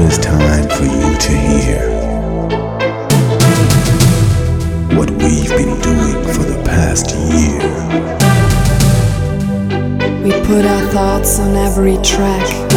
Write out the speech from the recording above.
it's time for you to hear what we've been doing for the past year. We put our thoughts on every track.